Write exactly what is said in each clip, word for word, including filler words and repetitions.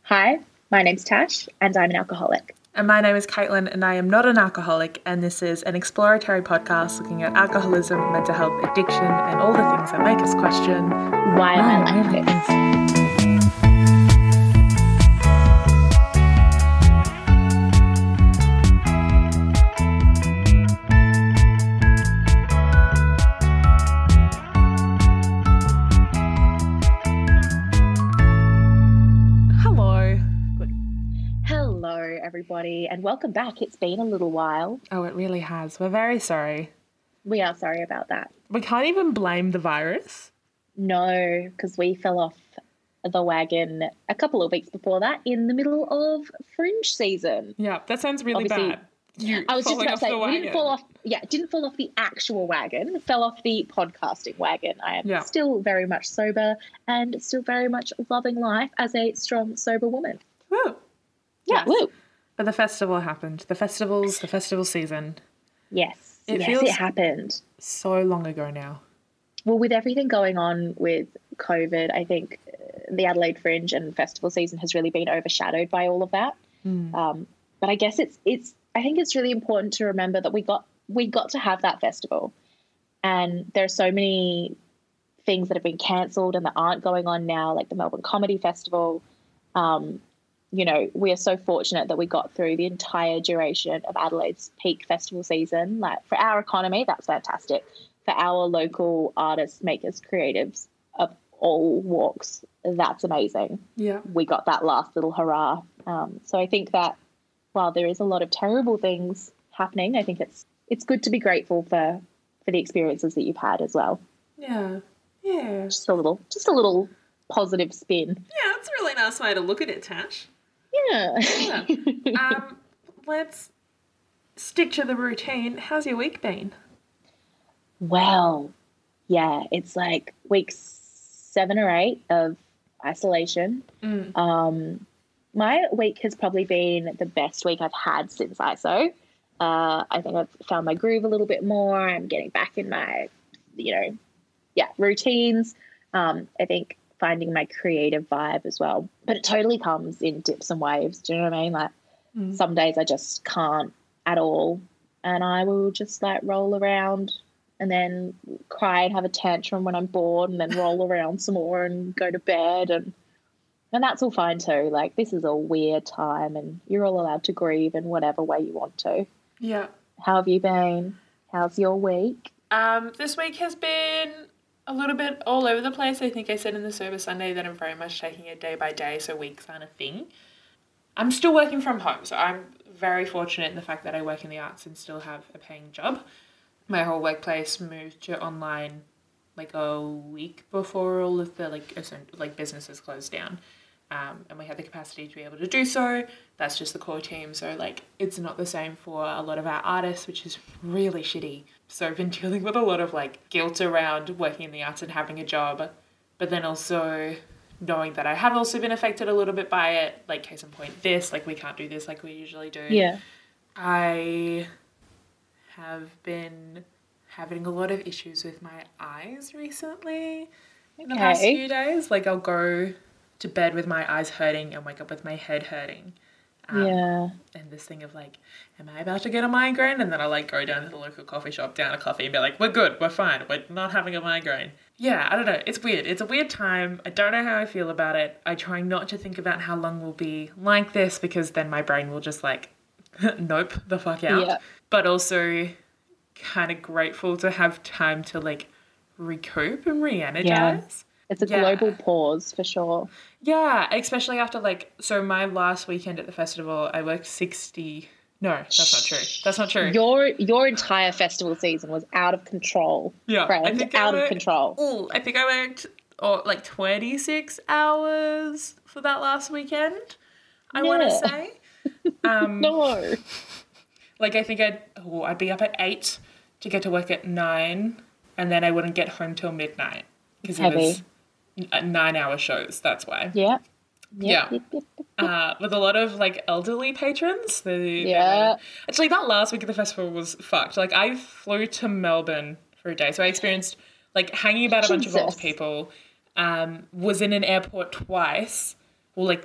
Hi, my name's Tash and I'm an alcoholic. And my name is Caitlin and I am not an alcoholic, and this is an exploratory podcast looking at alcoholism, mental health, addiction and all the things that make us question why am I like this? Everybody, and welcome back. It's been a little while. Oh, it really has. We're very sorry. We are sorry about that. We can't even blame the virus. No, because we fell off the wagon a couple of weeks before that in the middle of Fringe season. Yeah, that sounds really Obviously, bad. You I was just about to say, we didn't fall off. Yeah, didn't fall off the actual wagon. Fell off the podcasting wagon. I am yeah. still very much sober and still very much loving life as a strong, sober woman. Woo. Yeah, yes. woo. But the festival happened. The festivals, the festival season. Yes. It yes, feels it happened. So long ago now. Well, with everything going on with COVID, I think the Adelaide Fringe and festival season has really been overshadowed by all of that. Mm. Um, but I guess it's it's. I think it's really important to remember that we got we got to have that festival, and there are so many things that have been cancelled and that aren't going on now, like the Melbourne Comedy Festival. Um, You know, we are so fortunate that we got through the entire duration of Adelaide's peak festival season. Like, for our economy, that's fantastic. For our local artists, makers, creatives of all walks, that's amazing. Yeah. We got that last little hurrah. Um, so I think that while there is a lot of terrible things happening, I think it's it's good to be grateful for, for the experiences that you've had as well. Yeah. Yeah. Just a little, just a little positive spin. Yeah, that's a really nice way to look at it, Tash. Yeah. yeah. Um, let's stick to the routine. How's your week been? Well, yeah, it's like week seven or eight of isolation. Mm. Um, my week has probably been the best week I've had since I S O. Uh, I think I've found my groove a little bit more. I'm getting back in my, you know, yeah, routines. Um, I think finding my creative vibe as well. But it totally comes in dips and waves. Do you know what I mean? Like mm. some days I just can't at all, and I will just like roll around and then cry and have a tantrum when I'm bored and then roll around some more and go to bed, and and that's all fine too. Like, this is a weird time and you're all allowed to grieve in whatever way you want to. Yeah. How have you been? How's your week? Um, this week has been a little bit all over the place. I think I said in the Sober Sunday that I'm very much taking it day by day, so weeks aren't a thing. I'm still working from home, so I'm very fortunate in the fact that I work in the arts and still have a paying job. My whole workplace moved to online like a week before all of the like like businesses closed down, um, and we had the capacity to be able to do so. That's just the core team, so like it's not the same for a lot of our artists, which is really shitty. So I've been dealing with a lot of like guilt around working in the arts and having a job, but then also knowing that I have also been affected a little bit by it. Like, case in point, this, like we can't do this like we usually do. Yeah. I have been having a lot of issues with my eyes recently in the Okay. past few days. Like, I'll go to bed with my eyes hurting and wake up with my head hurting. Um, yeah. And this thing of like, am I about to get a migraine? And then I like go down to the local coffee shop, down a coffee and be like, we're good, we're fine, we're not having a migraine. Yeah, I don't know. It's weird. It's a weird time. I don't know how I feel about it. I try not to think about how long we'll be like this, because then my brain will just like, nope the fuck out. Yeah. But also kind of grateful to have time to like recoup and re-energize. Yeah. It's a Yeah. global pause for sure. Yeah, especially after like, so my last weekend at the festival, I worked sixty. No, that's not true. That's not true. Your your entire festival season was out of control. Yeah, friend. I think out I of worked, control. Ooh, I think I worked oh, like twenty-six hours for that last weekend, I Yeah. want to say. Um, No. Like, I think I'd, oh, I'd be up at eight to get to work at nine, and then I wouldn't get home till midnight because it Heavy. was n- nine-hour shows, that's why. Yeah. Yeah. Yep, yep, yep, yep. Uh, with a lot of like elderly patrons. They, they Yeah. were- actually, that last week of the festival was fucked. Like, I flew to Melbourne for a day, so I experienced like hanging about a bunch of old Jesus. people. Um, was in an airport twice, well, like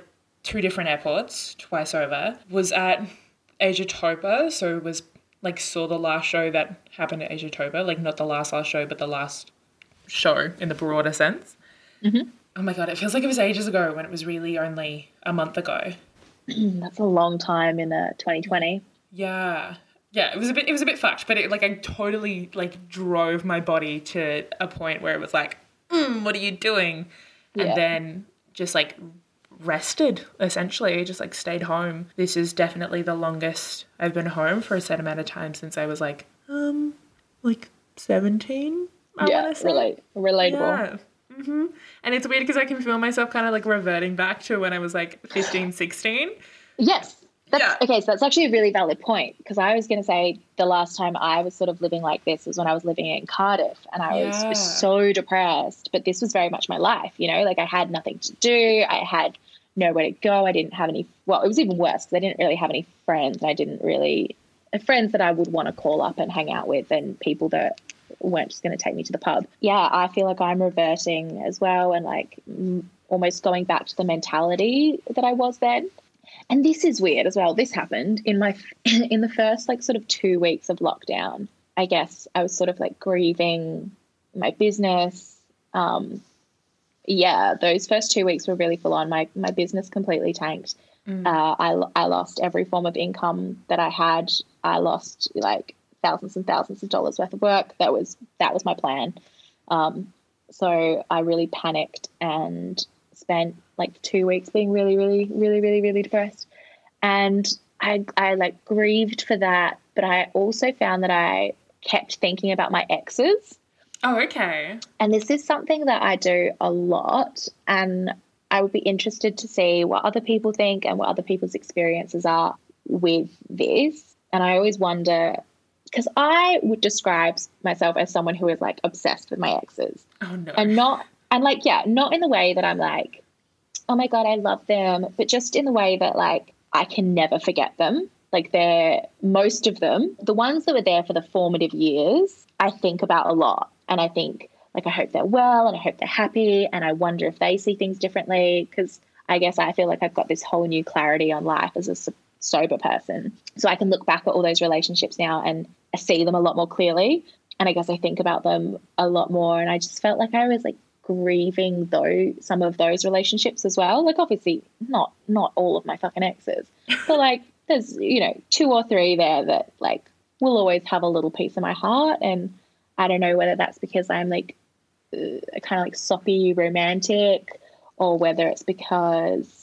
two different airports twice over. Was at Asiatopa, so was like saw the last show that happened at Asiatopa, like not the last last show, but the last show in the broader sense. Mm-hmm. Oh my God, it feels like it was ages ago when it was really only a month ago. That's a long time in uh, twenty twenty. Yeah. Yeah, it was a bit it was a bit fucked, but it like I totally like drove my body to a point where it was like, mm, what are you doing? And Yeah. then just like rested, essentially, just like stayed home. This is definitely the longest I've been home for a set amount of time since I was like, um, like seventeen, I Yeah, want to say. relate, relatable. Yeah. Mm-hmm. And it's weird because I can feel myself kind of like reverting back to when I was like fifteen, sixteen. Yes. That's, Yeah. Okay, so that's actually a really valid point, because I was going to say the last time I was sort of living like this was when I was living in Cardiff, and I Yeah. was so depressed, but this was very much my life, you know, like I had nothing to do. I had nowhere to go. I didn't have any, well, it was even worse because I didn't really have any friends. I didn't really, friends that I would want to call up and hang out with, and people that weren't just going to take me to the pub. Yeah, I feel like I'm reverting as well, and like m- almost going back to the mentality that I was then. And this is weird as well. This happened in my in the first like sort of two weeks of lockdown. I guess I was sort of like grieving my business. Um, yeah, those first two weeks were really full on. My my business completely tanked. Mm. Uh, I I lost every form of income that I had. I lost like thousands and thousands of dollars worth of work. That was that was my plan. Um, so I really panicked and spent like two weeks being really, really, really, really, really depressed. And I, I like grieved for that. But I also found that I kept thinking about my exes. Oh, okay. And this is something that I do a lot. And I would be interested to see what other people think and what other people's experiences are with this. And I always wonder, because I would describe myself as someone who is like obsessed with my exes. Oh, no. And not, and like, yeah, not in the way that I'm like, oh my God, I love them, but just in the way that like I can never forget them. Like they're, most of them, the ones that were there for the formative years, I think about a lot. And I think like, I hope they're well and I hope they're happy. And I wonder if they see things differently, because I guess I feel like I've got this whole new clarity on life as a so- sober person. So I can look back at all those relationships now and I see them a lot more clearly. And I guess I think about them a lot more. And I just felt like I was like grieving though some of those relationships as well. Like obviously not not all of my fucking exes, but like there's, you know, two or three there that like will always have a little piece of my heart. And I don't know whether that's because I'm like uh, kind of like soppy romantic, or whether it's because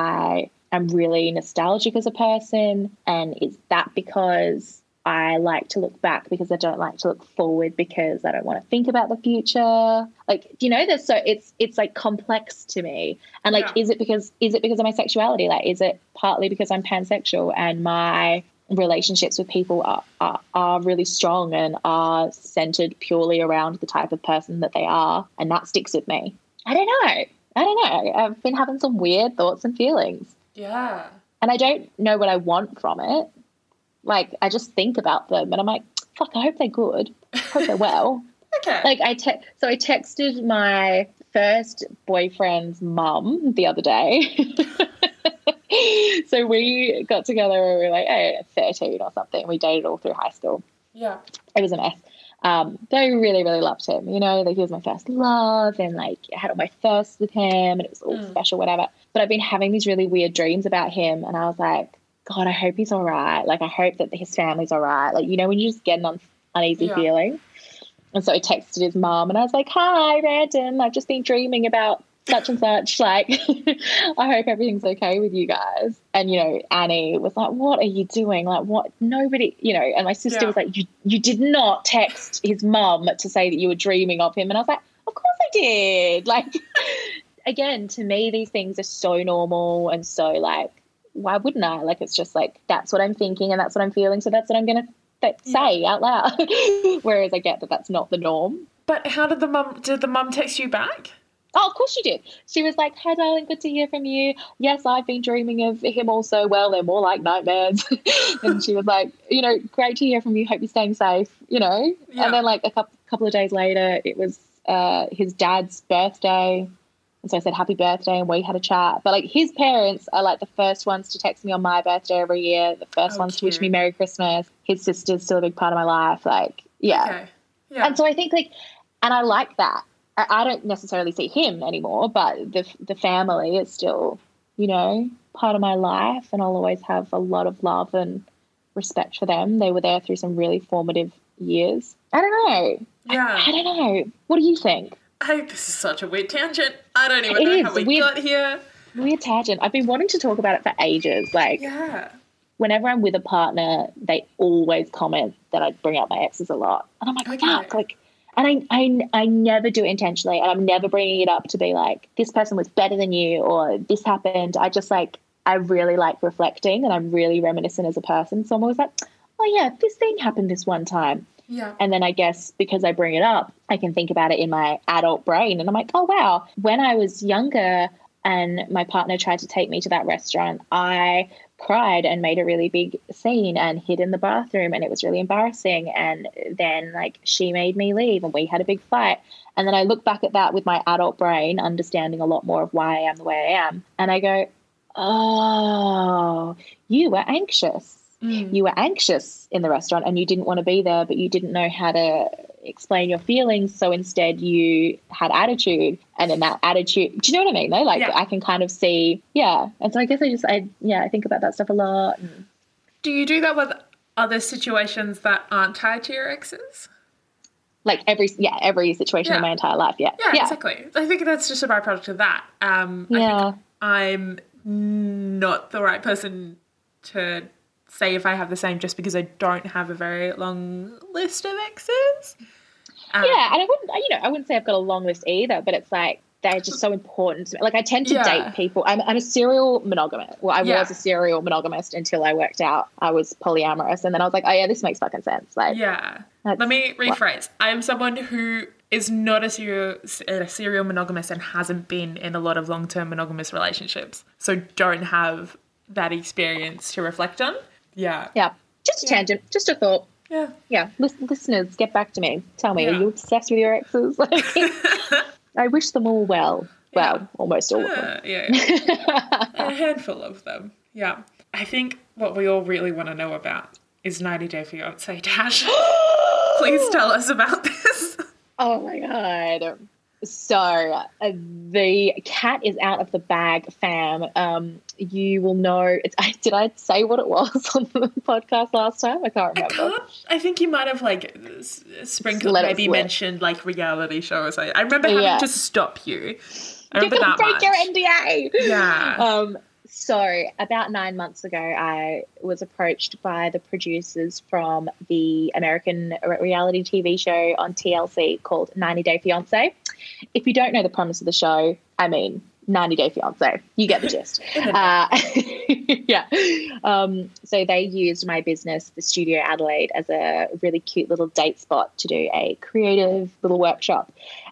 I am really nostalgic as a person. And is that because I like to look back because I don't like to look forward because I don't want to think about the future? Like, you know, there's so it's it's like complex to me. And like, Yeah. is it because is it because of my sexuality? Like, is it partly because I'm pansexual and my relationships with people are, are, are really strong and are centered purely around the type of person that they are, and that sticks with me? I don't know. I don't know. I've been having some weird thoughts and feelings. Yeah. And I don't know what I want from it. Like, I just think about them and I'm like, fuck, I hope they're good. I hope they're well. Okay. Like, I te- so I texted my first boyfriend's mum the other day. So we got together when we were like, hey, thirteen or something. We dated all through high school. Yeah. It was a mess. Um, but I really, really loved him. You know, like he was my first love, and like I had all my firsts with him, and it was all Mm. special, whatever. But I've been having these really weird dreams about him, and I was like, God, I hope he's all right. Like, I hope that his family's all right. Like, you know, when you just get an un- uneasy Yeah. feeling. And so I texted his mom, and I was like, hi, random. I've just been dreaming about such and such. Like, I hope everything's okay with you guys. And, you know, Annie was like, what are you doing? Like, what? Nobody, you know, and my sister Yeah. was like, you, you did not text his mum to say that you were dreaming of him. And I was like, of course I did. Like, again, to me, these things are so normal and so like, why wouldn't I? Like, it's just like, that's what I'm thinking and that's what I'm feeling. So that's what I'm going to th- say out loud. Whereas I get that that's not the norm. But how did the mum, did the mum text you back? Oh, of course she did. She was like, hi, darling, good to hear from you. Yes, I've been dreaming of him also. Well, they're more like nightmares. And she was like, you know, great to hear from you. Hope you're staying safe, you know. Yeah. And then like a couple, couple of days later, it was uh, his dad's birthday. And so I said happy birthday and we had a chat. But like his parents are like the first ones to text me on my birthday every year, the first Oh, ones to wish cute. me Merry Christmas. His sister's still a big part of my life. Like, yeah. Okay. Yeah. And so I think like, and I like that. I, I don't necessarily see him anymore, but the the family is still, you know, part of my life, and I'll always have a lot of love and respect for them. They were there through some really formative years. I don't know. Yeah. I, I don't know. What do you think? I, this is such a weird tangent. I don't even It know is. how we Weird- got here. Weird tangent. I've been wanting to talk about it for ages. Like, Yeah. whenever I'm with a partner, they always comment that I bring up my exes a lot. And I'm like, Okay. fuck. Like, and I, I, I never do it intentionally. And I'm never bringing it up to be like, this person was better than you or this happened. I just like, I really like reflecting and I'm really reminiscent as a person. So I'm always like, oh, yeah, this thing happened this one time. Yeah. And then I guess because I bring it up, I can think about it in my adult brain. And I'm like, oh, wow, when I was younger and my partner tried to take me to that restaurant, I cried and made a really big scene and hid in the bathroom, and it was really embarrassing. And then like she made me leave and we had a big fight. And then I look back at that with my adult brain, understanding a lot more of why I am the way I am. And I go, oh, you were anxious. Mm. You were anxious in the restaurant and you didn't want to be there, but you didn't know how to explain your feelings. So instead you had attitude, and in that attitude, do you know what I mean though? Like Yeah. I can kind of see, yeah. And so I guess I just, I, yeah, I think about that stuff a lot. And Do you do that with other situations that aren't tied to your exes? like every, yeah, every situation Yeah. in my entire life. Yeah. Yeah, exactly. I think that's just a byproduct of that. Um, I Yeah. think I'm not the right person to say if I have the same, just because I don't have a very long list of exes. Um, Yeah, and I wouldn't, you know, I wouldn't say I've got a long list either, but it's like they're just so important to me. Like I tend to Yeah. date people. I'm, I'm a serial monogamist. Well, I Yeah. was a serial monogamist until I worked out I was polyamorous, and then I was like, oh yeah, this makes fucking sense. Like, Yeah. That's Let me what- rephrase. I am someone who is not a serial, a serial monogamist and hasn't been in a lot of long-term monogamous relationships, so don't have that experience to reflect on. Yeah. yeah, just a Yeah. tangent, just a thought. Yeah. Yeah, Lis- listeners, get back to me. Tell me, Yeah. are you obsessed with your exes? Like, I wish them all well. Well, Yeah. almost all of them. Uh, yeah. yeah. A handful of them. Yeah. I think what we all really want to know about is ninety Day Fiancé. Tash, please tell us about this. Oh my God. So uh, the cat is out of the bag, fam. Um, you will know. It's, I, did I say what it was on the podcast last time? I can't I remember. can't. I think you might have like s- sprinkled, Let it maybe slip. mentioned like reality shows. I, I remember having Yeah. to stop you. I You're remember gonna that break much. your N D A. Yeah. Um, so about nine months ago, I was approached by the producers from the American reality T V show on T L C called ninety Day Fiancé. If you don't know the premise of the show, I mean, ninety Day Fiancé, you get the gist. uh, yeah. Um, so they used my business, the Studio Adelaide, as a really cute little date spot to do a creative little workshop.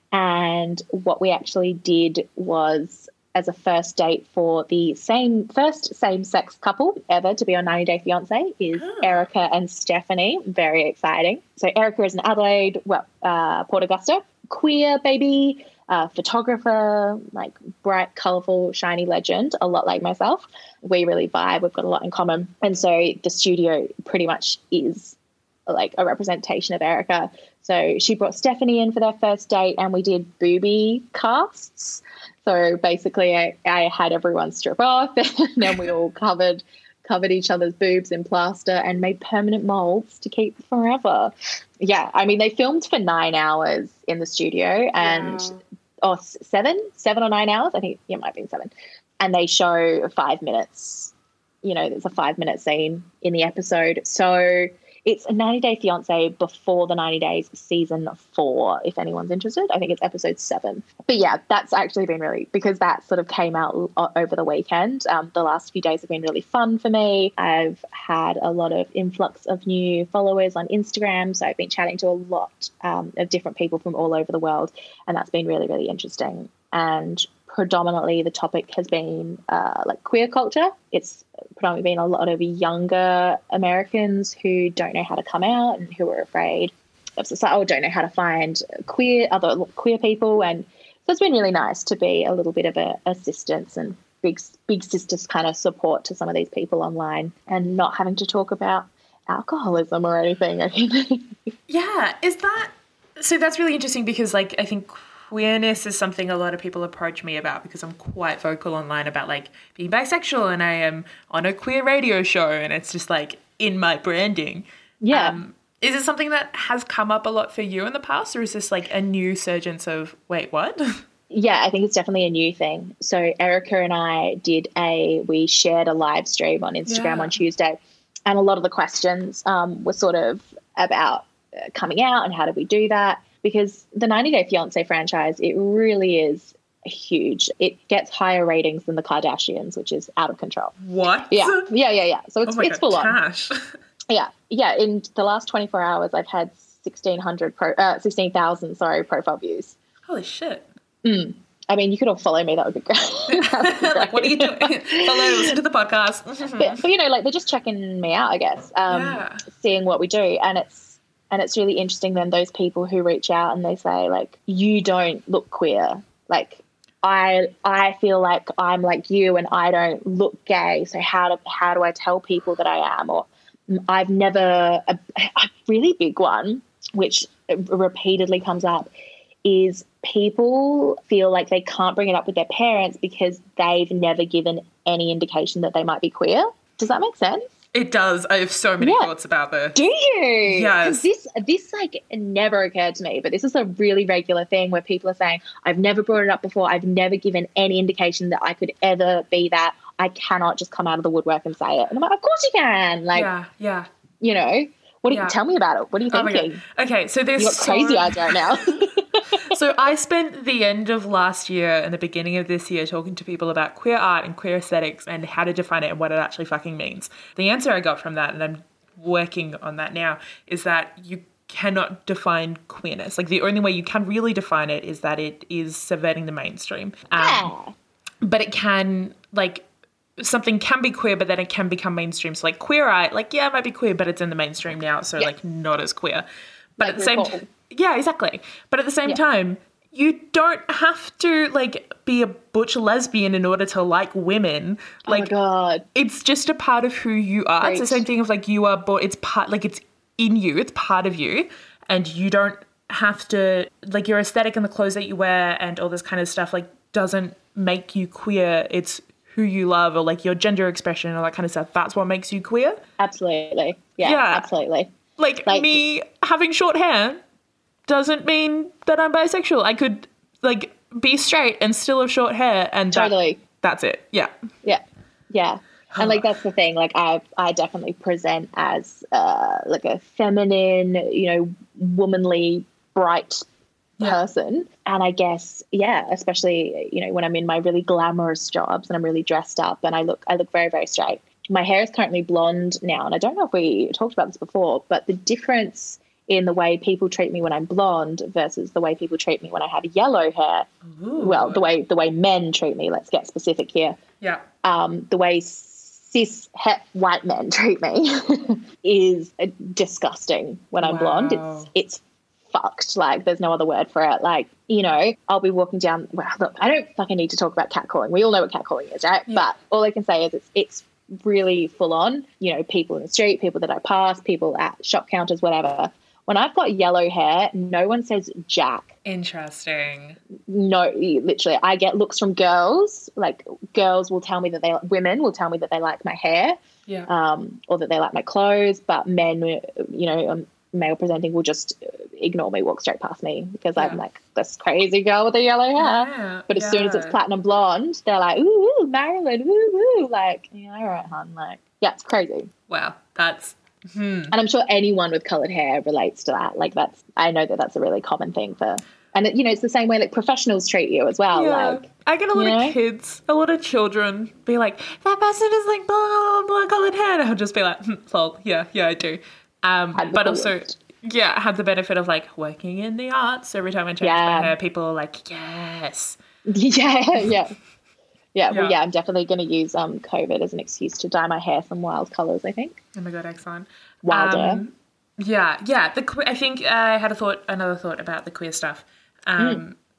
And what we actually did was, as a first date for the same first same-sex couple ever to be on ninety Day Fiancé is Oh. Erica and Stephanie. Very exciting. So Erica is an Adelaide, well, uh, Port Augusta, queer baby, uh, photographer, like bright, colourful, shiny legend, a lot like myself. We really vibe. We've got a lot in common. And so the studio pretty much is like a representation of Erica. So she brought Stephanie in for their first date and we did booby casts. So basically I, I had everyone strip off and then we all covered covered each other's boobs in plaster and made permanent molds to keep forever. Yeah, I mean, they filmed for nine hours in the studio and Wow. oh, s- seven, seven or nine hours. I think yeah, it might have been seven. And they show five minutes. You know, there's a five minute scene in the episode. So it's a ninety Day Fiancé before the ninety Days season four, if anyone's interested. I think it's episode seven. But yeah, that's actually been really, because that sort of came out o- over the weekend. Um, the last few days have been really fun for me. I've had a lot of influx of new followers on Instagram. So I've been chatting to a lot um, of different people from all over the world. And that's been really, really interesting. And predominantly the topic has been uh, like queer culture. It's predominantly been a lot of younger Americans who don't know how to come out and who are afraid of society or don't know how to find queer other queer people and So it's been really nice to be a little bit of a assistance and big big sisters kind of support to some of these people online, and not having to talk about alcoholism or anything. Yeah, is that so? That's really interesting because, like, I think queerness is something a lot of people approach me about because I'm quite vocal online about like being bisexual, and I am on a queer radio show, and it's just like in my branding. Yeah. Um, is it something that has come up a lot for you in the past, or is this like a new surgence of wait, what? Yeah, I think it's definitely a new thing. So Erica and I did a, we shared a live stream on Instagram Yeah. on Tuesday, and a lot of the questions um, were sort of about uh, coming out and how did we do that? Because the ninety Day Fiancé franchise, it really is huge. It gets higher ratings than the Kardashians, which is out of control. What? Yeah, yeah, yeah, yeah. So it's, oh my it's God, full on. Tash. Yeah, yeah. In the last twenty-four hours, I've had sixteen hundred pro, uh, sixteen thousand, sorry, profile views. Holy shit. Mm. I mean, you could all follow me. That would be great. That would be great. Like, what are you doing? Follow, listen to the podcast. but, but, you know, like they're just checking me out, I guess, um, Yeah. seeing what we do. And it's, and it's really interesting then those people who reach out and they say like, you don't look queer. Like I, I feel like I'm like you and I don't look gay. So how do, how do I tell people that I am? Or I've never, a, a really big one, which repeatedly comes up, is people feel like they can't bring it up with their parents because they've never given any indication that they might be queer. Does that make sense? It does. I have so many Yeah. thoughts about this. Do you? Yes. This, this like never occurred to me, but this is a really regular thing where people are saying, I've never brought it up before. I've never given any indication that I could ever be that. I cannot just come out of the woodwork and say it. And I'm like, of course you can. Like, Yeah, yeah. you know, what do Yeah. you tell me about it? What are you Oh my thinking? God. Okay, so there's You got so- crazy eyes right now. So I spent the end of last year and the beginning of this year talking to people about queer art and queer aesthetics and how to define it and what it actually fucking means. The answer I got from that, and I'm working on that now, is that you cannot define queerness. Like the only way you can really define it is that it is subverting the mainstream. Um, Yeah. But it can, like, something can be queer, but then it can become mainstream. So like queer art, like, yeah, it might be queer, but it's in the mainstream now, so Yeah. like not as queer. But Like at the same RuPaul. time, yeah, exactly. But at the same Yeah. time, you don't have to like be a butch lesbian in order to like women. Like, oh my God. it's just a part of who you are. It's the Preach. same thing of like you are born. It's part, like it's in you. It's part of you, and you don't have to like your aesthetic and the clothes that you wear and all this kind of stuff. Like, doesn't make you queer. It's who you love, or like your gender expression and all that kind of stuff. That's what makes you queer. Absolutely. Yeah, Yeah. absolutely. Like, Like- me having short hair doesn't mean that I'm bisexual. I could like be straight and still have short hair, and that- Totally. that's it. Yeah. Yeah. Yeah. And like that's the thing. Like I, I definitely present as uh, like a feminine, you know, womanly, bright Yeah. person. And I guess, yeah, especially you know when I'm in my really glamorous jobs and I'm really dressed up and I look, I look very, very straight. My hair is currently blonde now, and I don't know if we talked about this before, but the difference in the way people treat me when I'm blonde versus the way people treat me when I have yellow hair. Ooh. Well, the way the way men treat me. Let's get specific here. Yeah. Um, the way cis het white men treat me is uh, disgusting when I'm blonde. Wow. It's it's fucked. Like there's no other word for it. Like, you know, I'll be walking down. Well, look, I don't fucking need to talk about catcalling. We all know what catcalling is, right? Yeah. But all I can say is it's it's really full on. You know, people in the street, people that I pass, people at shop counters, whatever. When I've got yellow hair, no one says jack. Interesting. No, literally, I get looks from girls. Like girls will tell me that they, women will tell me that they like my hair, Yeah. um, or that they like my clothes. But men, you know, um, male presenting will just ignore me, walk straight past me because Yeah. I'm like this crazy girl with the yellow hair. Yeah, But as soon as it's yeah. platinum blonde, they're like, ooh, ooh Marilyn, ooh, ooh, like, yeah, all right, hon, like, yeah, it's crazy. Wow. That's. Hmm. And I'm sure anyone with coloured hair relates to that. Like that's, I know that that's a really common thing for, and it, you know, it's the same way like professionals treat you as well. Yeah. Like, I get a lot you of know? kids, a lot of children be like, that person is like blah, blah, blah, coloured hair. And I'll just be like, hmm, lol, yeah, yeah, I do. Um, Had the but also, coolest. yeah, I had the benefit of like working in the arts. Every time I change Yeah. my hair, people are like, yes. yeah, yeah. Yeah, well, Yeah. yeah, I'm definitely going to use um, COVID as an excuse to dye my hair some wild colours, I think. Oh my God, excellent. Wilder. Um, yeah, yeah. The que- I think I had a thought, another thought about the queer stuff. Um,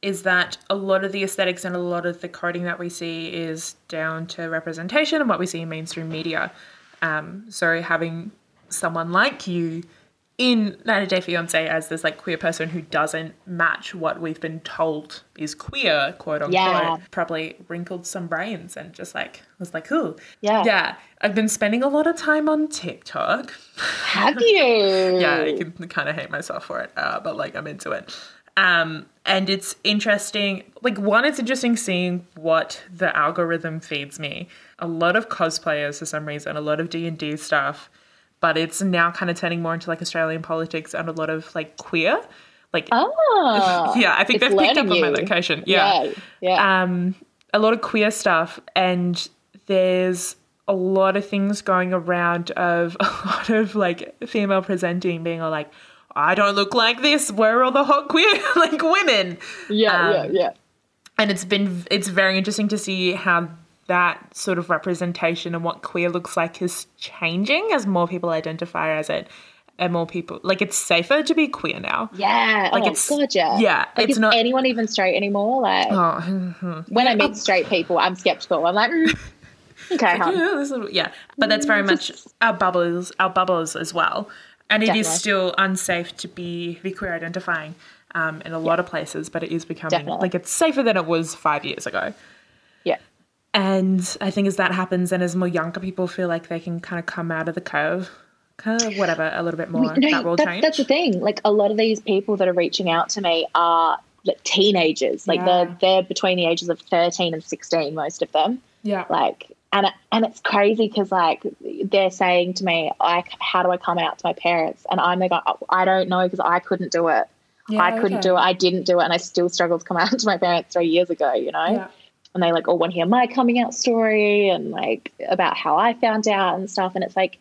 is that a lot of the aesthetics and a lot of the coding that we see is down to representation and what we see in mainstream media. Um, so having someone like you in ninety Day Fiancé as this like queer person who doesn't match what we've been told is queer, quote unquote, Yeah. probably wrinkled some brains and just like was like, cool. Yeah. Yeah. I've been spending a lot of time on TikTok. Have you? Yeah, I can kind of hate myself for it, uh, but like I'm into it. Um, and it's interesting, like one, it's interesting seeing what the algorithm feeds me. A lot of cosplayers for some reason, a lot of D and D stuff, but it's now kind of turning more into like Australian politics and a lot of like queer. Like, Oh. yeah, I think It's they've picked up learning on my you. location. Yeah. Yeah. yeah. Um, a lot of queer stuff, and there's a lot of things going around of a lot of like female presenting being all like, I don't look like this. Where are all the hot queer like women? yeah, um, yeah, yeah. And it's been it's very interesting to see how that sort of representation and what queer looks like is changing as more people identify as it, and more people like it's safer to be queer now. Yeah. Like oh, it's God, yeah. yeah, Like, it's is not. anyone even straight anymore? Like, Oh, when I meet straight people, I'm skeptical. I'm like, mm, okay, hon. yeah, this little, yeah, but that's very much our bubbles, our bubbles as well. And it is Definitely. still unsafe to be, be queer identifying um, in a lot of places, but it is becoming, Definitely. like, it's safer than it was five years ago. Yeah. And I think as that happens and as more younger people feel like they can kind of come out of the curve, kind of whatever, a little bit more, No, that will that's, change. that's the thing. Like, a lot of these people that are reaching out to me are like teenagers. Like, Yeah. they're they're between the ages of thirteen and sixteen, most of them. Yeah. Like, and it, and it's crazy because like they're saying to me, like, how do I come out to my parents? And I'm like, oh, I don't know because I couldn't do it. Yeah, I couldn't okay. do it. I didn't do it, and I still struggled to come out to my parents three years ago. You know. Yeah. And they like all want to hear my coming out story and like about how I found out and stuff. And it's like,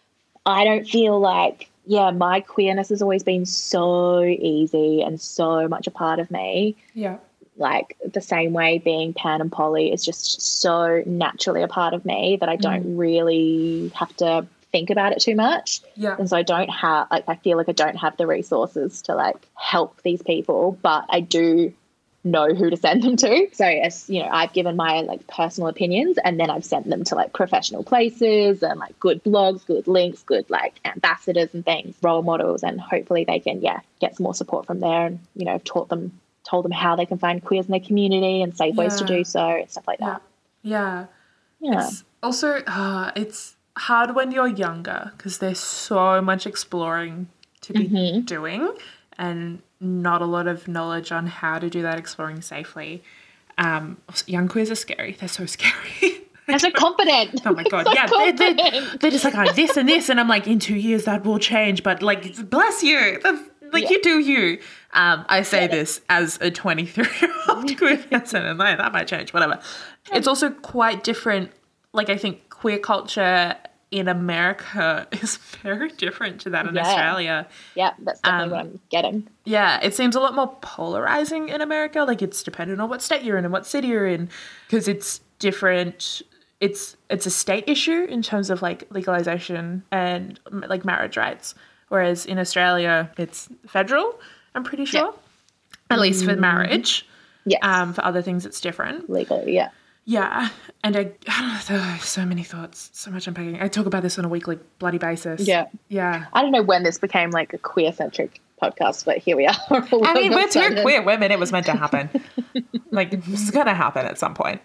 I don't feel like, yeah, my queerness has always been so easy and so much a part of me. Yeah. Like the same way being pan and poly is just so naturally a part of me that I don't Mm. really have to think about it too much. Yeah. And so I don't have, like, I feel like I don't have the resources to like help these people, but I do know who to send them to. So as you know, I've given my like personal opinions and then I've sent them to like professional places and like good blogs, good links, good like ambassadors and things, role models, and hopefully they can yeah get some more support from there. And you know, I've taught them told them how they can find queers in their community and safe ways to Yeah. do so and stuff like Yeah. that. Yeah. Yeah. It's also, uh, it's hard when you're younger because there's so much exploring to be Mm-hmm. doing and not a lot of knowledge on how to do that exploring safely. Um, young queers are scary. They're so scary. They're so confident. Oh my God. So yeah. They're, they're, confident. they're just like, oh, this and this. And I'm like, in two years that will change. But like, bless you. That's, like, Yeah. you do you. Um, I say this as a twenty-three-year-old queer person, and like, that might change, whatever. It's also quite different. Like, I think queer culture in America is very different to that in Yeah. Australia. Yeah, that's definitely Um, what I'm getting. Yeah, it seems a lot more polarizing in America. Like, it's dependent on what state you're in and what city you're in, because it's different. It's it's a state issue in terms of like legalization and like marriage rights, whereas in Australia it's federal. I'm pretty sure, at least for marriage. Yes. Um, for other things, it's different. Legally, yeah. Yeah, and I, I don't know. I have so many thoughts, so much unpacking. I talk about this on a weekly bloody basis. Yeah. Yeah. I don't know when this became like a queer centric podcast, but here we are. I mean, we're two queer women. It was meant to happen. Like, it's gonna happen at some point.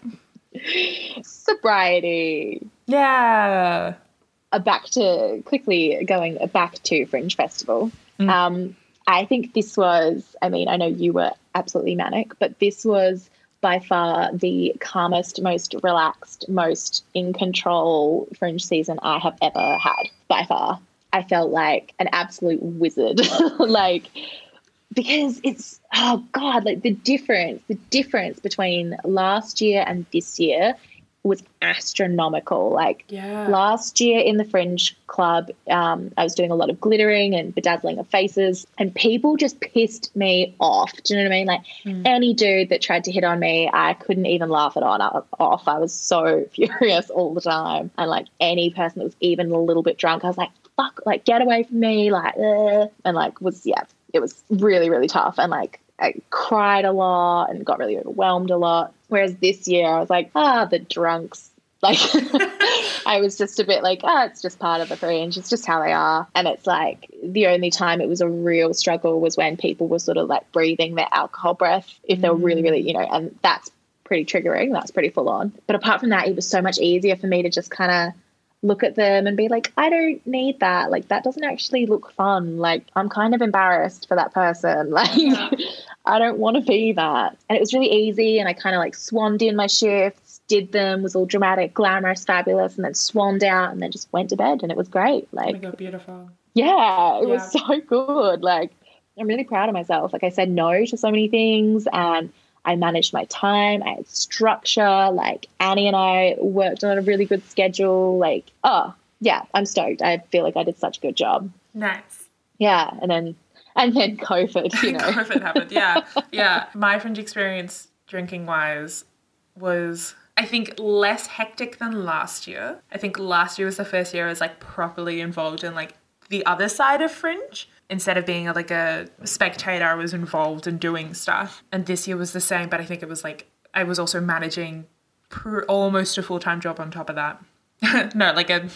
Sobriety. Yeah. Uh, back to quickly going back to Fringe Festival. Mm. Um, I think this was, I mean, I know you were absolutely manic, but this was by far the calmest, most relaxed, most in control Fringe season I have ever had, by far. I felt like an absolute wizard. Like, because it's, oh God, like the difference, the difference between last year and this year was astronomical. Like Yeah. last year in the Fringe Club, um, I was doing a lot of glittering and bedazzling of faces, and people just pissed me off. Do you know what I mean? Like Mm. any dude that tried to hit on me, I couldn't even laugh it on off. I was so furious all the time. And like any person that was even a little bit drunk, I was like, fuck, like get away from me, like, uh, and like was, yeah, it was really, really tough. And like I cried a lot and got really overwhelmed a lot. Whereas this year I was like, ah, the drunks. Like I was just a bit like, oh, it's just part of the fringe. It's just how they are. And it's like the only time it was a real struggle was when people were sort of like breathing their alcohol breath if they were really, really, you know, and that's pretty triggering. That's pretty full on. But apart from that, it was so much easier for me to just kind of look at them and be like, I don't need that. Like, that doesn't actually look fun. Like, I'm kind of embarrassed for that person. Like, yeah. I don't want to be that. And it was really easy. And I kind of like swanned in my shifts, did them, was all dramatic, glamorous, fabulous, and then swanned out and then just went to bed. And it was great. Like, oh my God, beautiful. Yeah, it yeah. was so good. Like, I'm really proud of myself. Like, I said no to so many things and I managed my time. I had structure. Like, Annie and I worked on a really good schedule. Like, oh, yeah, I'm stoked. I feel like I did such a good job. Nice. Yeah, and then and then COVID, you know. COVID happened, yeah. Yeah. My fringe experience drinking-wise was, I think, less hectic than last year. I think last year was the first year I was, like, properly involved in, like, the other side of fringe. Instead of being like a spectator, I was involved in doing stuff. And this year was the same, but I think it was like I was also managing pr- almost a full-time job on top of that. No, like a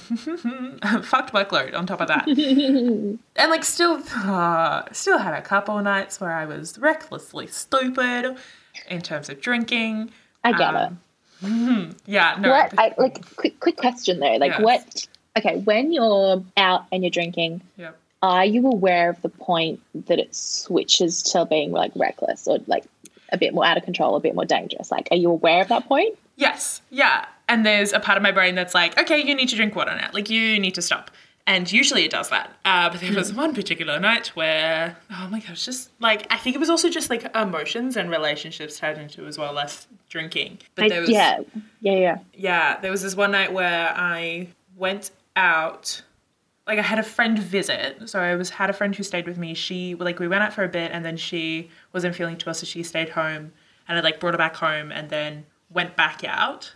fucked workload on top of that. And like still, uh, still had a couple nights where I was recklessly stupid in terms of drinking. I get um, it. Yeah, no. What, I, like, quick, quick question though. Like, yes. what, okay, when you're out and you're drinking, yep. Are you aware of the point that it switches to being like reckless or like a bit more out of control, a bit more dangerous? Like, are you aware of that point? Yes. Yeah. And there's a part of my brain that's like, okay, you need to drink water now. Like, you need to stop. And usually it does that. Uh, but there was one particular night where, oh my gosh, just like, I think it was also just like emotions and relationships tied into as well, less drinking. But I, there was, yeah. Yeah. Yeah. Yeah. There was this one night where I went out. Like, I had a friend visit, so I was had a friend who stayed with me. She, like, we went out for a bit, and then she wasn't feeling too well, so she stayed home, and I, like, brought her back home, and then went back out.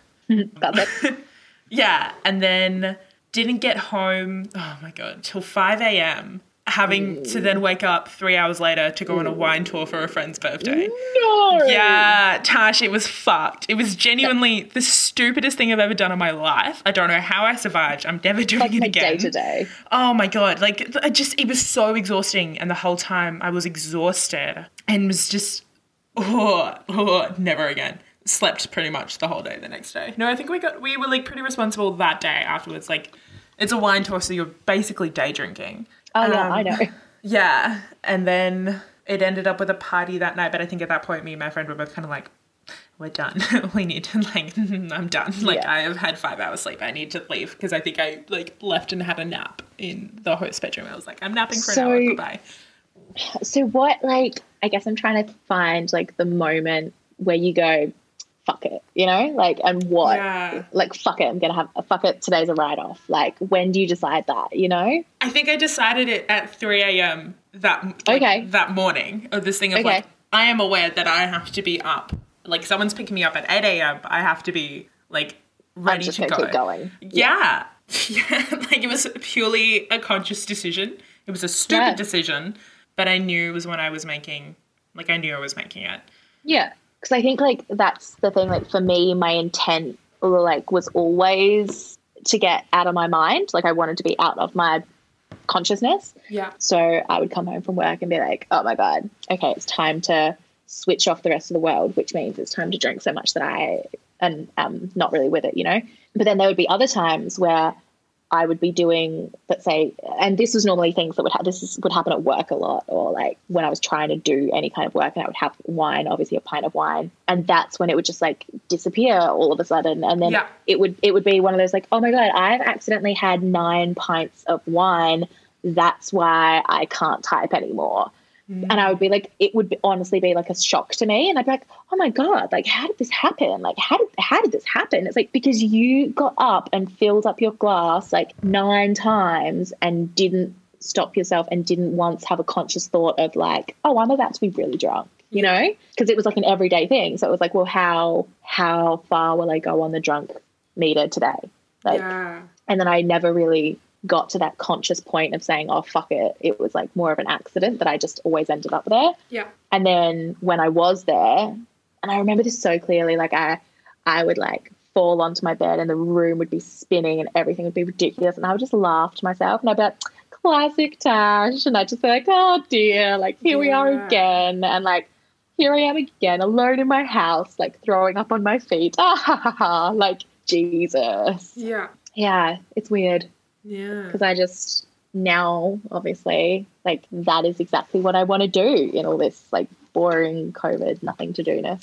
Yeah, and then didn't get home, oh, my God, till five a.m., having mm. to then wake up three hours later to go on a wine tour for a friend's birthday. No! Yeah, Tash, it was fucked. It was genuinely the stupidest thing I've ever done in my life. I don't know how I survived. I'm never doing like it my again. Day to day. Oh my God. Like, I just, it was so exhausting. And the whole time I was exhausted and was just, oh, oh, never again. Slept pretty much the whole day the next day. No, I think we got, we were like pretty responsible that day afterwards. Like, it's a wine tour, so you're basically day drinking. Oh, yeah, um, I know. Yeah. And then it ended up with a party that night. But I think at that point, me and my friend were both kind of like, we're done. We need to, like, I'm done. Like, yeah. I have had five hours sleep. I need to leave because I think I, like, left and had a nap in the host bedroom. I was like, I'm napping for so, an hour. Goodbye. So what, like, I guess I'm trying to find, like, the moment where you go, fuck it, you know, like, and what, yeah. like, fuck it, I'm going to have a fuck it. Today's a write off. Like, when do you decide that, you know? I think I decided it at three a.m. that, like, okay. that morning of this thing of okay. like, I am aware that I have to be up. Like, someone's picking me up at eight a.m. I have to be, like, ready I'm just to gonna go. Keep going. Yeah. Yeah. Like, it was purely a conscious decision. It was a stupid yeah. decision, but I knew it was when I was making, like, I knew I was making it. Yeah. Because I think, like, that's the thing, like, for me, my intent, like, was always to get out of my mind. Like, I wanted to be out of my consciousness. Yeah. So I would come home from work and be like, oh, my God, okay, it's time to switch off the rest of the world, which means it's time to drink so much that I am um, not really with it, you know? But then there would be other times where I would be doing, let's say, and this was normally things that would ha- this is, would happen at work a lot, or like when I was trying to do any kind of work and I would have wine, obviously a pint of wine, and that's when it would just like disappear all of a sudden, and then yeah. it would it would be one of those like, oh my God, I've accidentally had nine pints of wine, that's why I can't type anymore. And I would be like, it would be, honestly be like a shock to me. And I'd be like, oh my God, like, how did this happen? Like, how did, how did this happen? It's like, because you got up and filled up your glass like nine times and didn't stop yourself and didn't once have a conscious thought of like, oh, I'm about to be really drunk, you know? Because it was like an everyday thing. So it was like, well, how, how far will I go on the drunk meter today? Like, yeah. And then I never really got to that conscious point of saying, oh, fuck it, it was like more of an accident that I just always ended up there. Yeah. And then when I was there, and I remember this so clearly, like I, I would like fall onto my bed and the room would be spinning and everything would be ridiculous. And I would just laugh to myself and I'd be like, classic Tash. And I'd just be like, oh dear, like here yeah. we are again. And like, here I am again, alone in my house, like throwing up on my feet. Ah, ha, ha, ha. Like, Jesus. Yeah. Yeah, it's weird. Yeah. Because I just, now, obviously, like that is exactly what I want to do in all this like boring COVID, nothing to do-ness.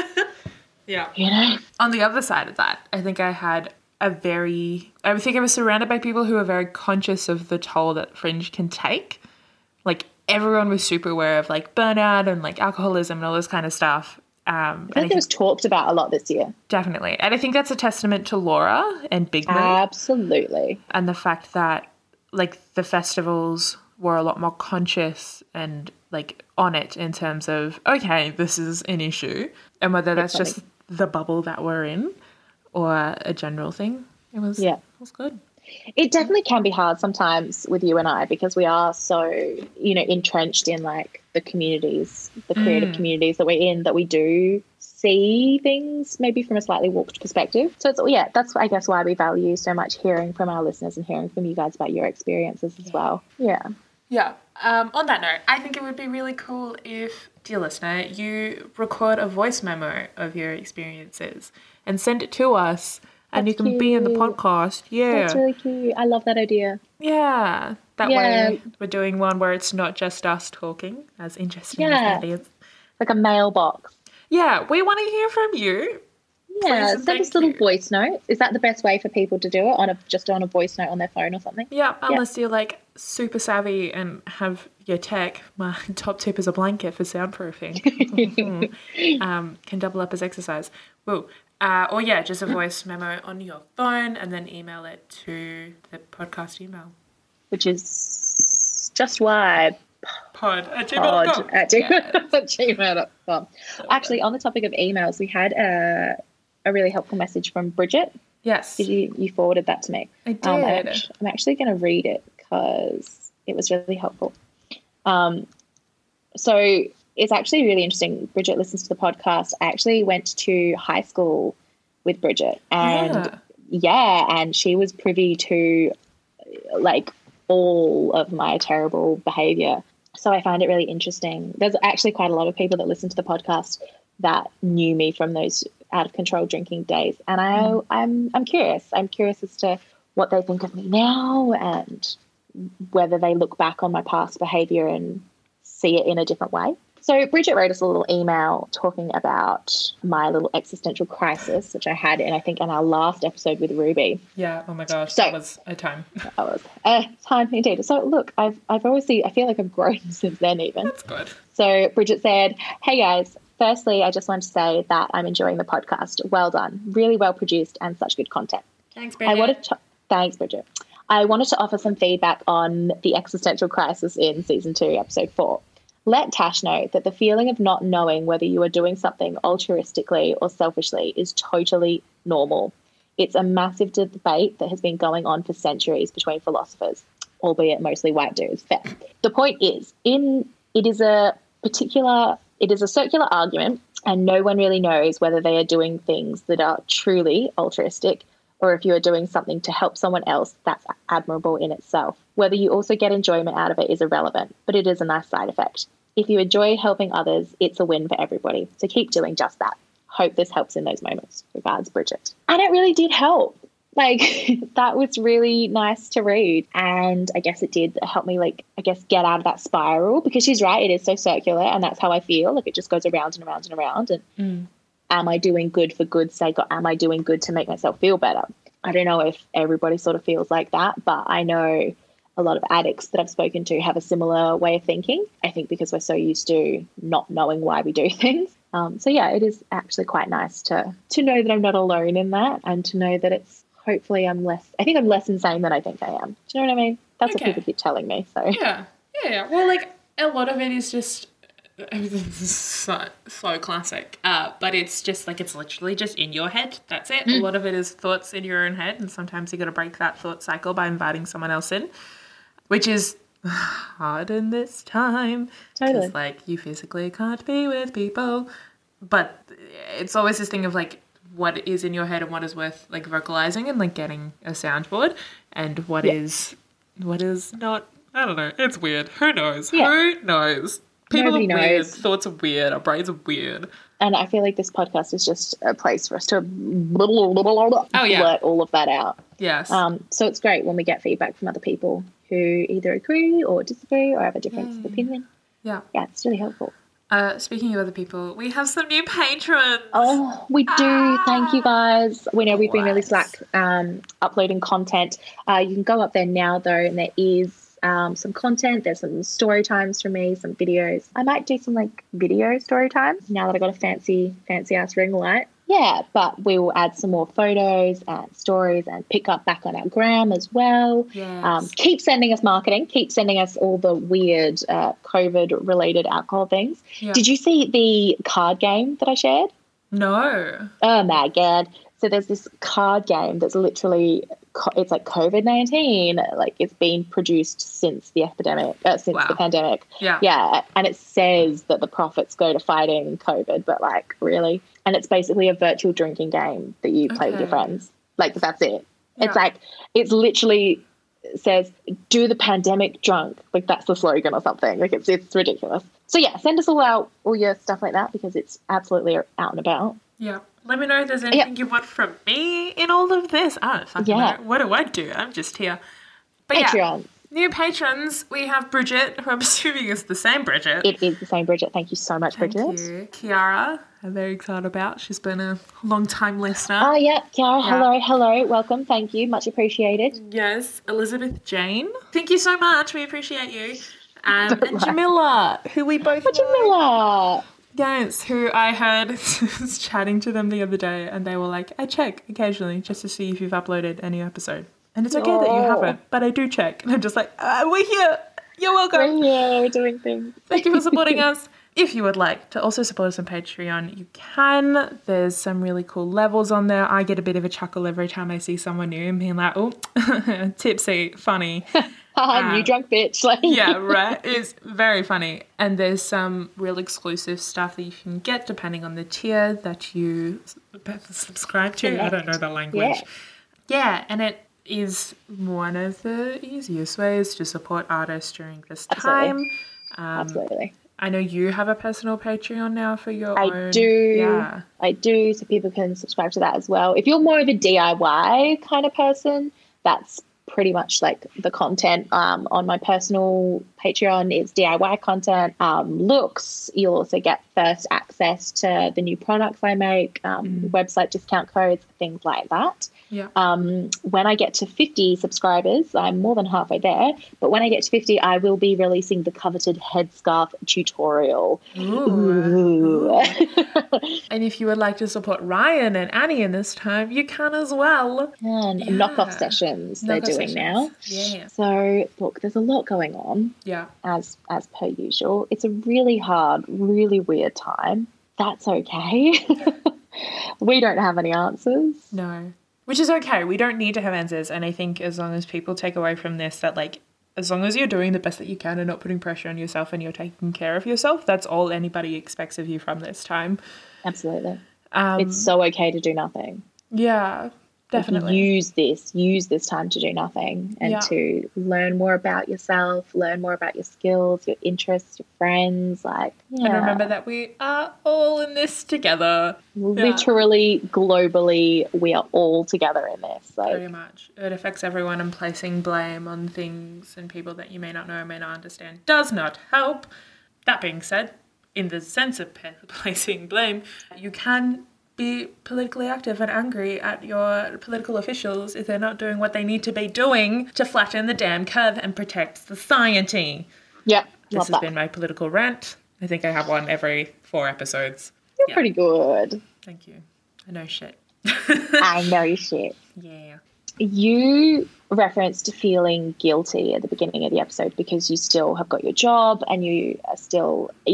Yeah. You know? On the other side of that, I think I had a very, I think I was surrounded by people who are very conscious of the toll that Fringe can take. Like everyone was super aware of like burnout and like alcoholism and all this kind of stuff. Um, I think it was talked about a lot this year. Definitely. And I think that's a testament to Laura and Big Moon. Absolutely. And the fact that like the festivals were a lot more conscious and like on it in terms of, okay, this is an issue. And whether that's just the bubble that we're in or a general thing, it was, yeah. it was good. It definitely can be hard sometimes with you and I because we are so, you know, entrenched in like the communities, the creative mm. communities that we're in, that we do see things maybe from a slightly warped perspective. So it's, yeah, that's I guess why we value so much hearing from our listeners and hearing from you guys about your experiences as well. Yeah. Yeah. Um, on that note, I think it would be really cool if, dear listener, you record a voice memo of your experiences and send it to us. And That's you can cute. Be in the podcast. Yeah. That's really cute. I love that idea. Yeah. That yeah. way we're doing one where it's not just us talking, as interesting yeah. as that is. Like a mailbox. Yeah. We want to hear from you. Yeah. Send us little you. voice notes. Is that the best way for people to do it? On a Just on a voice note on their phone or something? Yeah. Unless yeah. you're like super savvy and have your tech. My top tip is a blanket for soundproofing. mm-hmm. um, can double up as exercise. Woo. Uh, or, yeah, just a voice memo on your phone and then email it to the podcast email. Which is just why pod at gmail dot com. At gmail dot com. Actually, on the topic of emails, we had a, a really helpful message from Bridget. Yes. Did you, you forwarded that to me? I did. Um, I'm, actually, I'm actually going to read it because it was really helpful. Um, so... It's actually really interesting. Bridget listens to the podcast. I actually went to high school with Bridget and yeah, yeah and she was privy to like all of my terrible behavior. So I find it really interesting. There's actually quite a lot of people that listen to the podcast that knew me from those out of control drinking days. And I, mm. I'm, I'm curious. I'm curious as to what they think of me now and whether they look back on my past behavior and see it in a different way. So Bridget wrote us a little email talking about my little existential crisis, which I had in, I think, in our last episode with Ruby. Yeah, oh my gosh, so, that was a time. That was a time indeed. So look, I've I've obviously, I feel like I've grown since then even. That's good. So Bridget said, hey guys, firstly, I just want to say that I'm enjoying the podcast. Well done. Really well produced and such good content. Thanks, Bridget. I wanted to, thanks, Bridget. I wanted to offer some feedback on the existential crisis in season two, episode four. Let Tash know that the feeling of not knowing whether you are doing something altruistically or selfishly is totally normal. It's a massive debate that has been going on for centuries between philosophers, albeit mostly white dudes. Fair. The point is, in it is a particular, it is a circular argument, and no one really knows whether they are doing things that are truly altruistic or if you are doing something to help someone else that's admirable in itself. Whether you also get enjoyment out of it is irrelevant, but it is a nice side effect. If you enjoy helping others, it's a win for everybody. So keep doing just that. Hope this helps in those moments. Regards, Bridget. And it really did help. Like, that was really nice to read. And I guess it did help me, like, I guess, get out of that spiral, because she's right, it is so circular, and that's how I feel. Like, it just goes around and around and around. And mm. am I doing good for good's sake, or am I doing good to make myself feel better? I don't know if everybody sort of feels like that, but I know a lot of addicts that I've spoken to have a similar way of thinking. I think because we're so used to not knowing why we do things. Um, so, yeah, it is actually quite nice to to know that I'm not alone in that, and to know that it's hopefully I'm less, I think I'm less insane than I think I am. Do you know what I mean? That's okay. What people keep telling me. So Yeah, yeah, yeah. Well, like, a lot of it is just It's so, so classic. Uh, but it's just like, it's literally just in your head. That's it. Mm. A lot of it is thoughts in your own head. And sometimes you got to break that thought cycle by inviting someone else in, which is hard in this time. Totally. Because, like, you physically can't be with people. But it's always this thing of, like, what is in your head and what is worth, like, vocalizing and, like, getting a soundboard, and what yeah. is what is not. I don't know. It's weird. Who knows? Yeah. Who knows? People Nobody are weird. Knows. Thoughts are weird. Our brains are weird. And I feel like this podcast is just a place for us to oh, yeah. blurt all of that out. Yes. Um, so it's great when we get feedback from other people who either agree or disagree or have a difference of opinion. Yeah. Yeah, it's really helpful. Uh, speaking of other people, we have some new patrons. Oh, we do. Ah. Thank you, guys. We know we've what? been really slack um, uploading content. Uh, you can go up there now, though, and there is Um, some content. There's some story times from me, some videos. I might do some like video story times now that I got a fancy, fancy ass ring light. Yeah, but we will add some more photos and stories and pick up back on our gram as well. Yes. Um, keep sending us marketing. Keep sending us all the weird uh, COVID-related alcohol things. Yeah. Did you see the card game that I shared? No. Oh my God. So there's this card game that's literally, it's like COVID nineteen, like it's been produced since the epidemic, uh, since wow. the pandemic. Yeah. Yeah. And it says that the profits go to fighting COVID, but like really? And it's basically a virtual drinking game that you play okay. with your friends. Like that's it. Yeah. It's like, it's literally says, do the pandemic drunk. Like that's the slogan or something. Like it's, it's ridiculous. So yeah, send us all out, all your stuff like that, because it's absolutely out and about. Yeah. Let me know if there's anything yeah. you want from me in all of this. I don't fucking yeah. know. What do I do? I'm just here. But Patreon. Yeah, new patrons. We have Bridget, who I'm assuming is the same Bridget. It is the same Bridget. Thank you so much, Thank Bridget. You. Kiara, I'm very excited about. She's been a long-time listener. Oh, yeah. Kiara, yeah. hello, hello. Welcome. Thank you. Much appreciated. Yes. Elizabeth Jane. Thank you so much. We appreciate you. Um, and Jamila, who we both oh, Jamila. Yes, who I heard was chatting to them the other day, and they were like, I check occasionally just to see if you've uploaded any episode. And it's okay oh. that you haven't, but I do check. And I'm just like, uh, we're here. You're welcome. We're here. We're doing things. Thank you for supporting us. If you would like to also support us on Patreon, you can. There's some really cool levels on there. I get a bit of a chuckle every time I see someone new and being like, oh, tipsy, funny. um, you drunk bitch. Like yeah, right. It's very funny. And there's some real exclusive stuff that you can get depending on the tier that you subscribe to. Select. I don't know the language. Yeah. yeah, and it is one of the easiest ways to support artists during this time. Absolutely. Um, Absolutely. I know you have a personal Patreon now for your I own. I do. Yeah. I do. So people can subscribe to that as well. If you're more of a D I Y kind of person, that's pretty much like the content um, on my personal Patreon is D I Y content, um, looks. You'll also get first access to the new products I make, um, mm. website discount codes, things like that. Yeah. Um, when I get to fifty subscribers, I'm more than halfway there, but when I get to fifty, I will be releasing the coveted headscarf tutorial. Ooh. Ooh. And if you would like to support Ryan and Annie in this time, you can as well. And yeah. knockoff sessions knock they're doing sessions. now. Yeah. So look, there's a lot going on. Yeah. As as per usual. It's a really hard, really weird time. That's okay. We don't have any answers. No. Which is okay. We don't need to have answers. And I think as long as people take away from this that, like, as long as you're doing the best that you can and not putting pressure on yourself and you're taking care of yourself, that's all anybody expects of you from this time. Absolutely. Um, it's so okay to do nothing. Yeah, definitely. Use this. Use this time to do nothing and yeah. to learn more about yourself, learn more about your skills, your interests, your friends. Like, yeah. And remember that we are all in this together. Literally, yeah. globally, we are all together in this. Like, pretty much. It affects everyone, and placing blame on things and people that you may not know or may not understand does not help. That being said, in the sense of placing blame, you can be politically active and angry at your political officials if they're not doing what they need to be doing to flatten the damn curve and protect society. Yeah, this has that. been my political rant. I think I have one every four episodes. You're yeah. pretty good. Thank you. I know shit. I know shit. Yeah. You referenced feeling guilty at the beginning of the episode because you still have got your job and you are still, you know,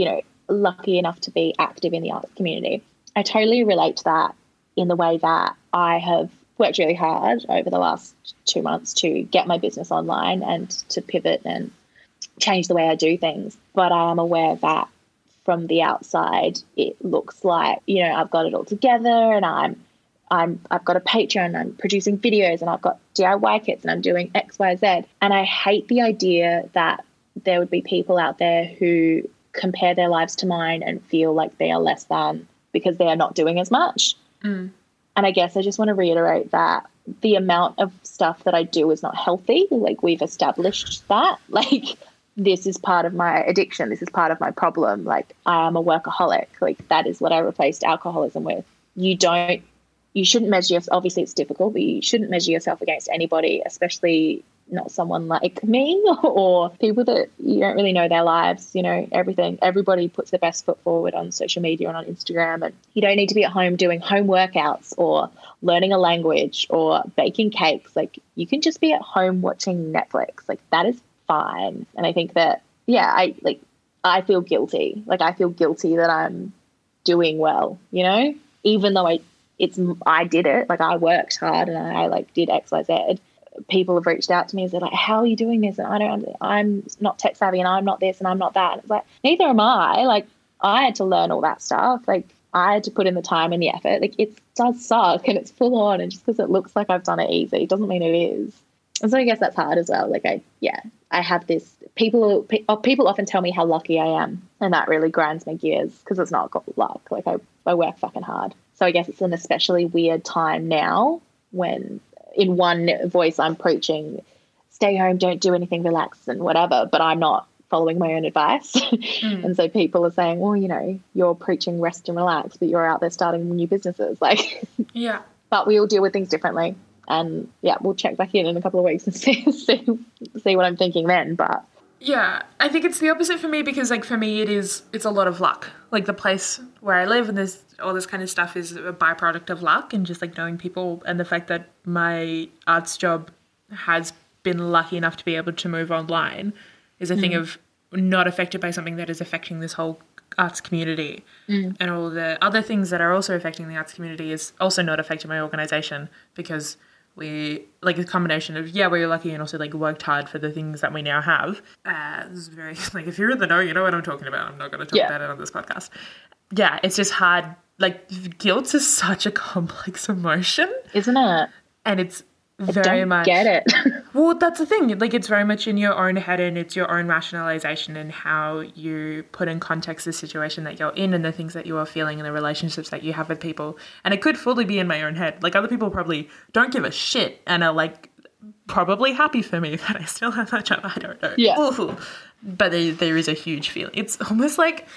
lucky enough to be active in the arts community. I totally relate to that in the way that I have worked really hard over the last two months to get my business online and to pivot and change the way I do things. But I am aware that from the outside, it looks like, you know, I've got it all together and I'm, I'm, I've got a Patreon, I'm producing videos and I've got D I Y kits and I'm doing X, Y, Z. And I hate the idea that there would be people out there who compare their lives to mine and feel like they are less than because they are not doing as much. Mm. And I guess I just want to reiterate that the amount of stuff that I do is not healthy. Like, we've established that. Like, this is part of my addiction. This is part of my problem. Like, I am a workaholic. Like, that is what I replaced alcoholism with. You don't, you shouldn't measure yourself. Obviously, it's difficult, but you shouldn't measure yourself against anybody, especially not someone like me or people that you don't really know their lives, you know, everything. Everybody puts their best foot forward on social media and on Instagram, and you don't need to be at home doing home workouts or learning a language or baking cakes. Like, you can just be at home watching Netflix. Like, that is fine. And I think that, yeah, I like, I feel guilty. Like, I feel guilty that I'm doing well, you know, even though I, it's, I did it. Like, I worked hard and I like did X, Y, Z. People have reached out to me and said, like, how are you doing this? And I don't, I'm not tech savvy and I'm not this and I'm not that. And it's like, neither am I. Like, I had to learn all that stuff. Like, I had to put in the time and the effort. Like, it does suck and it's full on. And just because it looks like I've done it easy doesn't mean it is. And so I guess that's hard as well. Like, I, yeah, I have this, people, people often tell me how lucky I am. And that really grinds my gears because it's not got luck. Like, I, I work fucking hard. So I guess it's an especially weird time now when, in one voice, I'm preaching, stay home, don't do anything, relax and whatever, but I'm not following my own advice. Mm. And so people are saying, well, you know, you're preaching rest and relax, but you're out there starting new businesses. Like, yeah. But we all deal with things differently. And yeah, we'll check back in in a couple of weeks and see, see, see what I'm thinking then. But yeah, I think it's the opposite for me because, like, for me, it is, it's a lot of luck. Like, the place where I live and there's all this kind of stuff is a byproduct of luck and just, like, knowing people, and the fact that my arts job has been lucky enough to be able to move online is a mm. thing of not affected by something that is affecting this whole arts community. Mm. And all the other things that are also affecting the arts community is also not affecting my organisation because we, like, a combination of, yeah, we were lucky and also, like, worked hard for the things that we now have. Uh, this is very, like, if you're in the know, you know what I'm talking about. I'm not going to talk yeah. about it on this podcast. Yeah, it's just hard. Like, guilt is such a complex emotion. Isn't it? And it's very I don't much... get it. Well, that's the thing. Like, it's very much in your own head and it's your own rationalization and how you put in context the situation that you're in and the things that you are feeling and the relationships that you have with people. And it could fully be in my own head. Like, other people probably don't give a shit and are, like, probably happy for me that I still have that job. I don't know. Yeah. Ooh. But there, there is a huge feeling. It's almost like...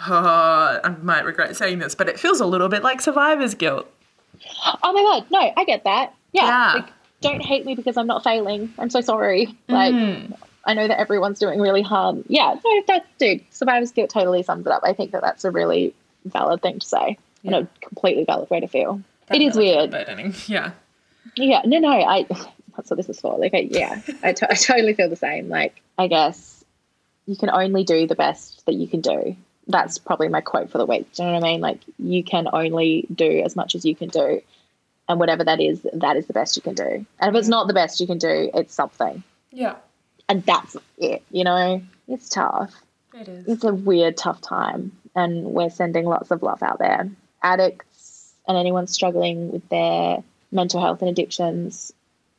Oh, I might regret saying this, but it feels a little bit like survivor's guilt. Oh my God, no, I get that. Yeah, yeah. Like, don't hate me because I'm not failing. I'm so sorry. Like, mm. I know that everyone's doing really hard. Yeah, no, that, dude, survivor's guilt totally sums it up. I think that that's a really valid thing to say yeah. and a completely valid way to feel. That it is weird. Yeah. Yeah, no, no, I, that's what this is for. Like, I, yeah, I, t- I totally feel the same. Like, I guess you can only do the best that you can do. That's probably my quote for the week. Do you know what I mean? Like, you can only do as much as you can do. And whatever that is, that is the best you can do. And if it's not the best you can do, it's something. Yeah. And that's it, you know? It's tough. It is. It's a weird, tough time. And we're sending lots of love out there. Addicts and anyone struggling with their mental health and addictions,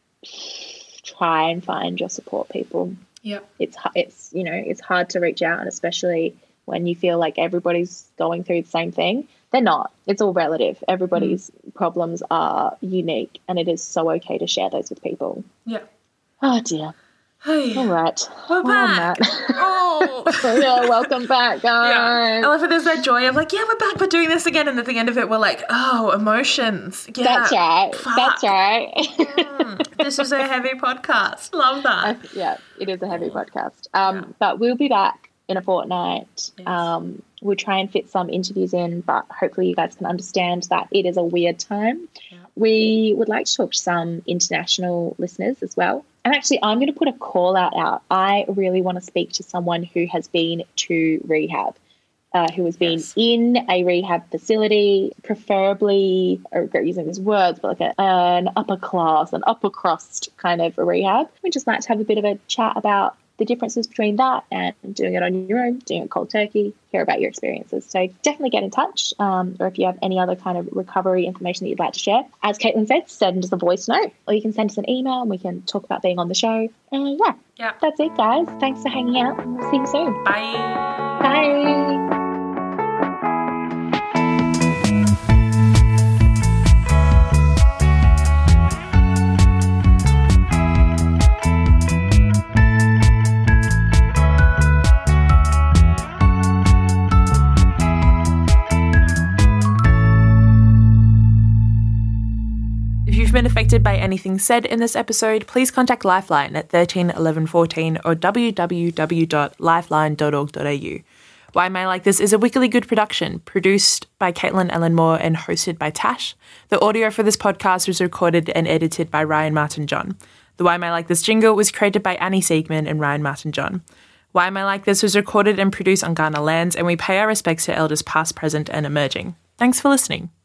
try and find your support people. Yeah. It's, it's, you know, it's hard to reach out, and especially when you feel like everybody's going through the same thing. They're not. It's all relative. Everybody's mm. problems are unique, and it is so okay to share those with people. Yeah. Oh, dear. Hey. All right. We're back. Oh. Yeah, welcome back, guys. Yeah. I love it. There's that joy of, like, yeah, we're back. We're doing this again. And at the end of it, we're like, oh, emotions. Yeah. That's right. Fuck. That's right. mm, this is a heavy podcast. Love that. Uh, yeah, it is a heavy podcast. Um, yeah. But we'll be back in a fortnight. Yes. Um, we'll try and fit some interviews in, but hopefully you guys can understand that it is a weird time. Yeah. We would like to talk to some international listeners as well. And actually, I'm going to put a call out out. I really want to speak to someone who has been to rehab. uh, who has been Yes. in a rehab facility, preferably, I regret using these words, but like a, an upper class, an upper crust kind of a rehab. We just like to have a bit of a chat about the differences between that and doing it on your own, doing it cold turkey, hear about your experiences. So definitely get in touch, um, or if you have any other kind of recovery information that you'd like to share. As Caitlin said, send us a voice note, or you can send us an email and we can talk about being on the show. And yeah, Yeah. that's it, guys. Thanks for hanging out, and we'll see you soon. Bye. Bye. If you've been affected by anything said in this episode, please contact Lifeline at thirteen eleven fourteen or w w w dot lifeline dot org dot a u. Why Am I Like This is a Wickedly Good production, produced by Caitlin Ellen Moore and hosted by Tash. The audio for this podcast was recorded and edited by Ryan Martin John. The Why Am I Like This jingle was created by Annie Siegman and Ryan Martin John. Why Am I Like This was recorded and produced on Ghana lands, and we pay our respects to elders past, present and emerging. Thanks for listening.